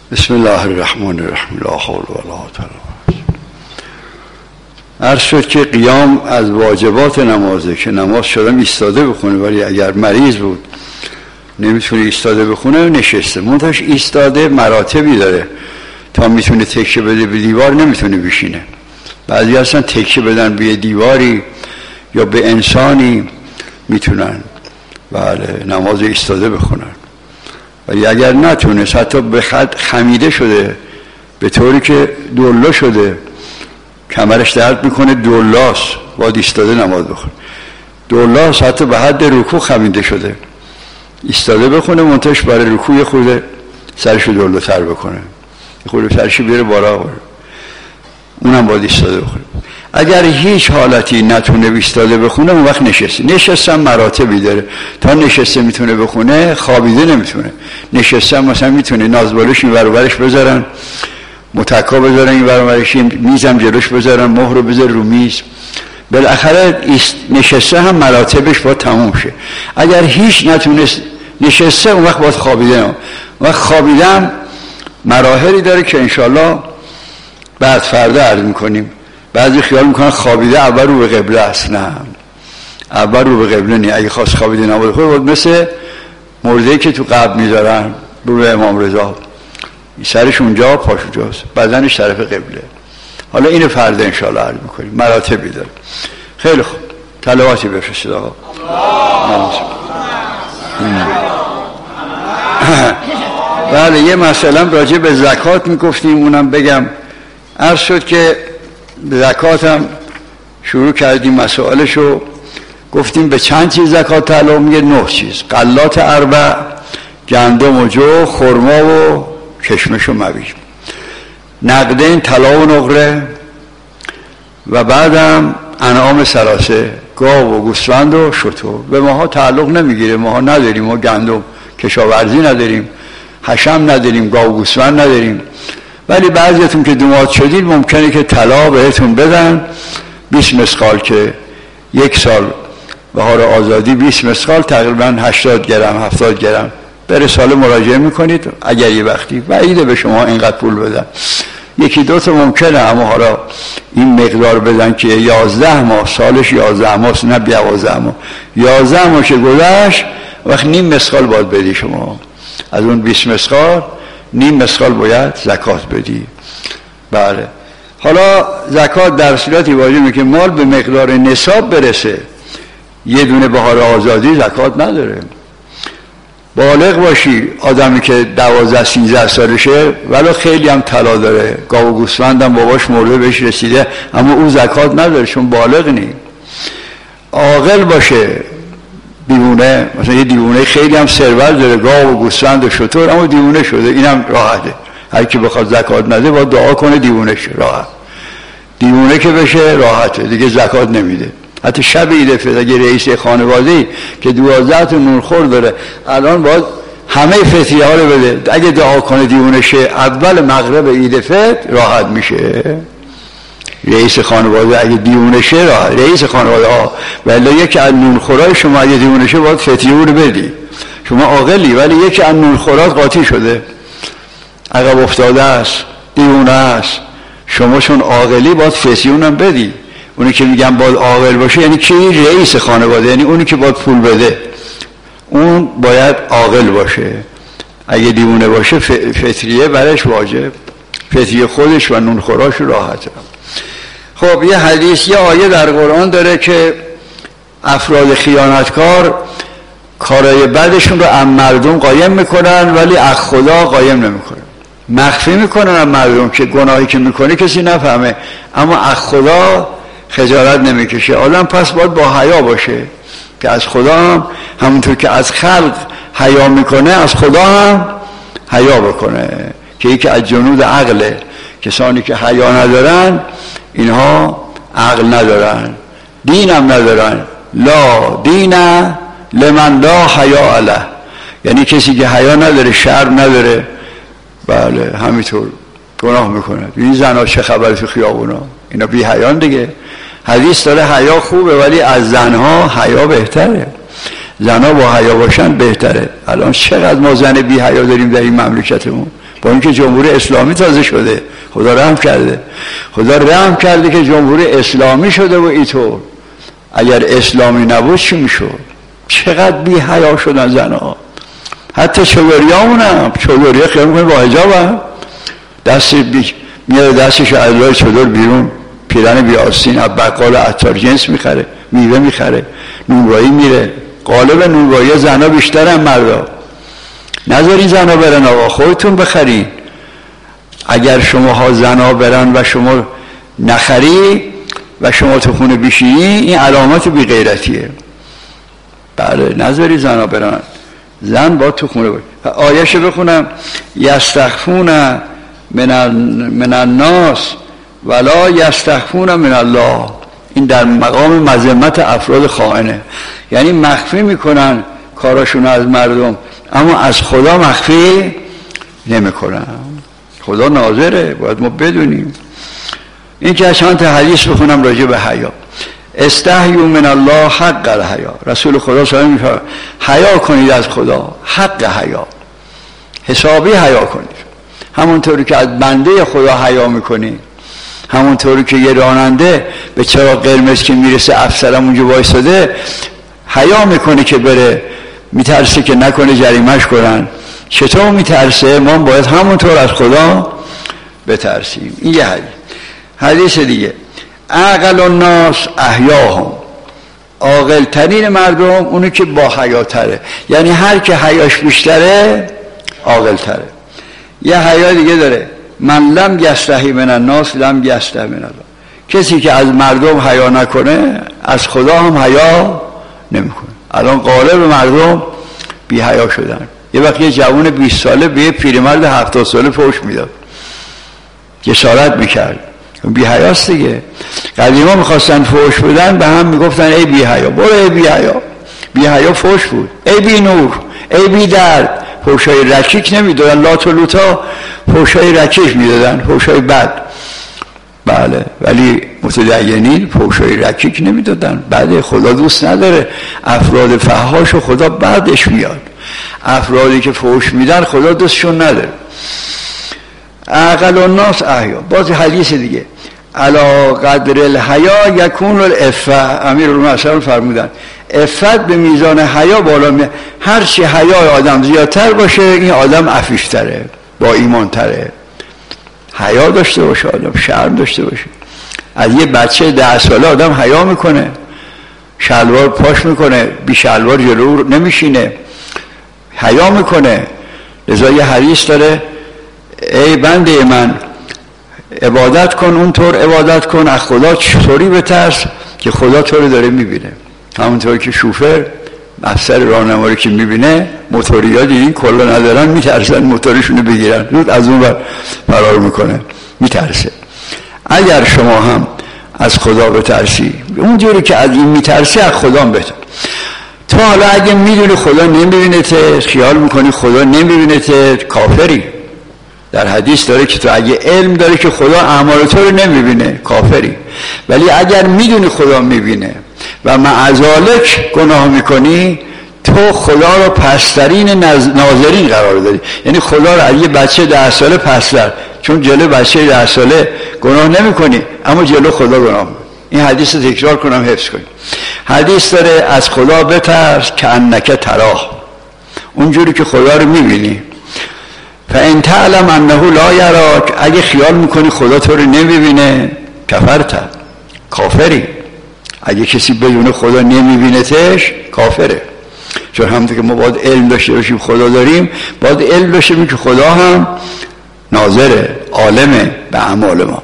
بسم الله الرحمن الرحیم. لا حول ولا قوة الا بالله. عرض شد که قیام از واجبات نمازه که نماز شدم ایستاده بخونه، ولی اگر مریض بود نمیتونه ایستاده بخونه نشسته. منتهاش ایستاده مراتبی داره، تا میتونه تکیه بده به دیوار نمیتونه بشینه. بعضی اصلا تکیه بدن به دیواری یا به انسانی میتونن بله نماز ایستاده بخونن. ولی اگر نتونه، حتی به خط خمیده شده به طوری که دولا شده، کمرش درد میکنه، دولاست، باید ایستاده نماز بخونه. دولاست حتی به حد رکوع خمیده شده، ایستاده بخونه. منتهاش برای رکوع خود سرشو دولتر بکنه، خود سرشو بیاره بالا، اونم باید ایستاده بخونه. اگر هیچ حالتی نتونه ایستاده بخونه، اون وقت نشستن مراتبی داره. تا نشسته میتونه بخونه، خوابیده نمیتونه. نشستن مثلا میتونه نازبالش این ور و برش بذارن، متکا بذارن این ور و برش، میزم جلوش بذارن، مهر رو بذار رو میز. بالاخره نشسته هم مراتبش باید تموم شه. اگر هیچ نتونست نشسته، اون وقت باید خوابیده. اون وقت خوابیدن مراحلی داره که انشالله بعد فردا عرض میکنیم. بعضی خیال میکنن خوابیده اول رو به قبله است. نه، اول رو به قبله نی. اگه خواست خوابیده نماز بخونه، بود مثل مرده‌ای که تو قبر میذارن رو امام رضا، سرش اونجا پاش اونجاست، بدنش طرف قبله. حالا اینو فردا انشالله عرض میکنیم، مراتبی داره. خیلی خوب، تلاواتی بفرستید آقا. بله، یه مثلا راجع به زکات میگفتیم، اونم بگم. عرض شد که زکات هم شروع کردیم مسائلشو، گفتیم به چند چیز زکات تعلق میگه؟ 9 چیز: غلات اربع، گندم و جو، خرما و کشمش و مویز، نقدین، طلا و نقره، و بعدم انعام ثلاثه، گاو و گوسفند و شتر. به ماها تعلق نمیگیره، ماها نداریم، ما گندم کشاورزی نداریم، حشم نداریم، گاو و گوسفند نداریم. ولی بعضیتون که دومات شدید ممکنه که طلا بهتون بدن 20 مسقال، که یک سال بهار آزادی 20 مسقال تقریبا 80 گرم 70 گرم. به رساله مراجعه میکنید اگر یه وقتی بعیده به شما اینقدر پول بدن. یکی دو تا ممکنه، اما حالا این مقدار بدن که 11 ماه، سالش 11 ماه نه 12 ماه، 11 ماه که گذشت، وقت نیم مسقال باید بدی شما. از اون 20 مسقال نیم مسقال باید زکات بدی. بله. حالا زکات در صورتی واجبه که مال به مقدار نصاب برسه. یه دونه بهار آزادی زکات نداره. بالغ باشی، آدمی که 12-13 سالشه ولی خیلی هم طلا داره، گاو و گوسفند هم باباش مرده بهش رسیده، اما او زکات نداره چون بالغ نی. عاقل باشه، دیوونه، مثلا یه دیوونه خیلی هم ثروت داره، گاو و گوسفند و شتر، اما دیوونه شده، اینم راحته. هر کی بخواد زکات نده باید دعا کنه دیوونه شه، راحت. دیوونه که بشه راحته، دیگه زکات نمیده. حتی شب عید فطر اگه رئیس خانواده‌ای که 12 تا نونخور داره، الان باید همه فطریه ها رو بده. اگه دعا کنه دیوونه شه، اول مغرب عید فطر راحت میشه. رئیس خانواده اگه دیوونه شه، راحت. رئیس خانواده ها، ولی یکی از نونخورای شما اگه دیوونه شه باید فطریه رو بدی. شما عاقلی، ولی یکی از نونخورات قاطی شده، عقب افتاده است، دیوونه است، شما چون عاقلی باید فطریه هم بدی. اونی که میگم باید عاقل باشه یعنی کی؟ رئیس خانواده، یعنی اونی که باید پول بده، اون باید عاقل باشه. اگه دیوونه باشه فطریه برش واجب، فطریه خودش و نونخوراش راحته. خب یه حدیث، یه آیه در قرآن داره که افراد خیانتکار کارهای بدشون رو از مردم قایم میکنن ولی از خدا قایم نمیکنن. مخفی میکنن از مردم که گناهی که میکنه کسی نفهمه، اما از خدا خجالت نمیکشه. آدم پس باید با حیا باشه که از خدا هم همونطور که از خلق حیا میکنه، از خدا هم حیا بکنه، که یکی از جنود عقله. کسانی که حیا ندارن اینها عقل ندارن، دین هم ندارن. لا دین لمن لا حیا علیه، یعنی کسی که حیا نداره، شرم نداره، بله همینطور گناه میکنه. این زنها چه خبر تو خیابونا؟ اینا بی حیان دیگه. حدیث داره حیا خوبه ولی از زنها حیا بهتره. زنها با حیا باشن بهتره. الان چقدر ما زن بی حیا داریم در این مملکتمون، با اینکه جمهوری اسلامی تازه شده. خدا رحم کرده، خدا رحم کرده که جمهوری اسلامی شده و اینطور. اگر اسلامی نبود چی میشد؟ چقدر بی حیا شدن زنها. حتی چادریامون هم، چادری خیال میکنه با حجاب هم میاره دستش از لای چادر بیرون، پیرن بیاستین، از بقال عطار جنس میخره، میوه میخره، نونوایی میره. غالب نونوایی زنها بیشتر هم مردا. نذارین زنها برن آقا، خودتون بخرین. اگر شماها زنها برن و شما نخری و شما تو خونه بشینی، این علامات بی غیرتیه. بله نذاری زنها برن، زن با تو خونه باید. آیه‌شو بخونم: یستخفون من الناس ولا یستخفون من الله. این در مقام مذمت افراد خائنه، یعنی مخفی میکنن کاراشون از مردم اما از خدا مخفی نمیکنن. خدا ناظره، باید ما بدونیم. این که چند تا حدیث بخونم راجع به حیا. استحیوا من الله حق الحیا. رسول خدا صلی الله علیه و آله حیا کنید از خدا، حق حیا، حسابی حیا کنید. همونطوری که از بنده خدا حیا میکنید، همونطوری که یه راننده به چراغ قرمز که میرسه افسرم اونجا وایساده حیا میکنه که بره، میترسه که نکنه جریمهش کنن. چطور میترسه؟ ما باید همونطور از خدا بترسیم. این یه حدیث دیگه: اعقل الناس احیاهم. عاقل ترین مردم اونی که با حیاتره، یعنی هر که حیاش بیشتره عاقل تره. یه حیا دیگه داره: من لم یستحی من الناس لم یستحی من الله. کسی که از مردم حیا نکنه از خدا هم حیا نمیکنه. الان غالب مردم بی حیا شدن. یه وقت یه جوان 20 ساله به یه پیرمرد 70 ساله فحش میداد، جسارت میکرد. بی حیاست دیگه. قدیما میخواستن فحش بدن به هم میگفتن ای بی حیا، برو ای بی حیا. بی حیا فحش بود. ای بی نور، ای بی درد. فحشای رکیک نمیدادن، لات و لوتا فحشای رکیک میدادن، فحشای بد. بله، ولی متدینین فحشای رکیک نمیدادن. بعد خدا دوست نداره افراد فحاشو، خدا بعدش میاد. افرادی که فحش میدن خدا دوستشون نداره. اعقل الناس احیا. باز حدیث دیگه: علی قدر الحیا یکون العفه. امیرالمؤمنین فرمودن عفت به میزان حیا بالا میاد. هر چی حیا آدم زیادتر باشه این آدم عفیف‌تره، با ایمان تره. حیا داشته باشه آدم، شرم داشته باشه. از یه بچه 10 ساله آدم حیا میکنه، شلوار پاش میکنه، بی شلوار جلو نمیشینه، حیا میکنه. لذا یه حدیث داره: ای بنده من عبادت کن، اونطور عبادت کن از خدا چطوری بترس که خدا تو رو داره میبینه. همونطور که شوفر افسر راهنمایی که میبینه، موتوریا دیدین کلا ندارن میترسن موتورشونو بگیرن، زود از اون فرار میکنه، میترسه. اگر شما هم از خدا بترسی اونجوری که از این میترسی از خدا بهتر. تو حالا اگه میدونی خدا نمیبینه، خیال میکنی خدا نمیبینه، کافری. در حدیث داره که تو اگه علم داری که خدا اعمال تو رو نمیبینه، کافری. ولی اگر میدونی خدا میبینه و معذالک گناه میکنی، تو خدا رو پسترین ناظرین قرار دادی. یعنی خدا رو از یه بچه 10 ساله پستر، چون جلو بچه 10 ساله گناه نمیکنی اما جلو خدا گناه میکنی. این حدیث رو تکرار کنم حفظ کنی. حدیث داره از خدا بترس که انک تراه، اونجوری که خدا رو میبینی. فان تعلم انه لا یراک، اگه خیال میکنی خدا تو رو نمیبینه، کفرت، کافری. اگه کسی بدون خدا نمیبینتش کافره. چون همونطور که ما باید علم داشته باشیم خدا داریم، باید علم داشته باشیم که خدا هم ناظره، عالمه به اعمال ما.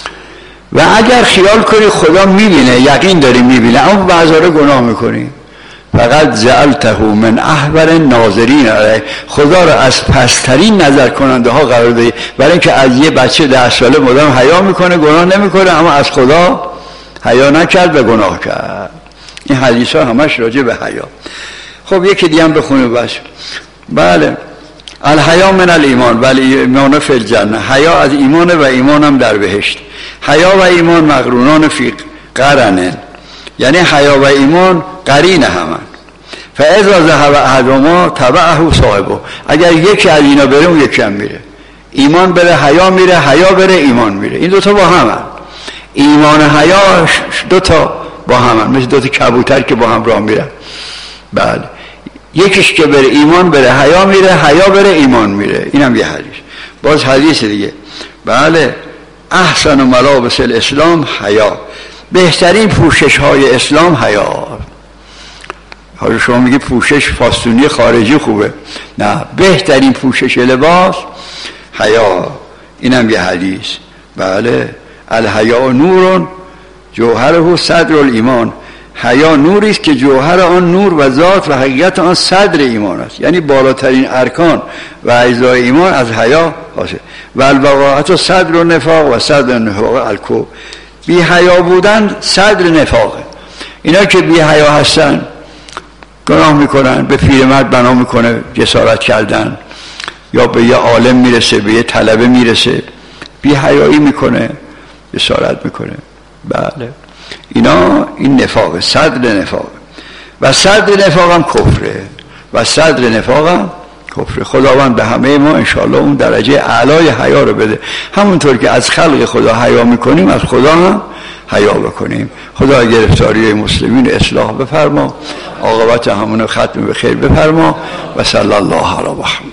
و اگر خیال کنی خدا میبینه، یقین داری میبینه اما بعضاره گناه میکنی، فقط جعلته من احور ناظرین علیه، خدا رو از پسترین نظر کننده ها قرار دادی. برای اینکه از یه بچه 10 ساله مدام حیا میکنه، گناه نمیکنه، اما از خدا حیا نکرد و گناه کرد. این حدیث ها همش راجع به حیا. خب یکی دیگه هم بخونه بس. بله، الحیا من الایمان ولی ایمان فی الجنه. حیا از ایمان و ایمان هم در بهشت. حیا و ایمان مقرونان فی قرنه، یعنی حیا و ایمان قرین همن. فاذا ذهب احدهما تبعه صاحبه، اگر یکی از اینا بره اون یکی هم میره. ایمان بره حیا میره، حیا بره ایمان میره. این دوتا با همن، ایمان و حیا دوتا با همن، مثل دوتا کبوتر که با هم راه میرن. بله، یکیش که بره ایمان بره حیا میره، حیا بره ایمان میره. اینم یه حدیث. باز حدیث دیگه، بله، احسن ملابس الاسلام حیا، بهترین پوشش های اسلام حیا. حالا شما میگی پوشش فاستونی خارجی خوبه، نه، بهترین پوشش لباس حیا. اینم یه حدیث. بله، الحیا نور جوهره صدر الایمان، حیا نوری است که جوهر آن نور و ذات و حقیقت آن صدر ایمان است. یعنی بالاترین ارکان و اجزای ایمان از حیا حاصل. و البقاءة صدر النفاق و صدر النفاق الکفر، بی حیا بودن صدر نفاقه. اینا که بی حیا هستن گناه میکنن، به پیرمرد بنا میکنه جسارت کردن، یا به یه عالم میرسه، به یه طلبه میرسه، بی حیایی میکنه، جسارت میکنه. بله، اینا این نفاقه، صدر نفاقه. و صدر نفاق هم کفره، و صدر نفاق هم کفره. خداوند به همه ما انشاءالله اون درجه اعلای حیا رو بده. همونطور که از خلق خدا حیا میکنیم، از خدا هم حیا بکنیم. خدا گرفتاری مسلمین اصلاح بفرما، عاقبت همون ختم به خیر بفرما. و صلی الله علی محمد.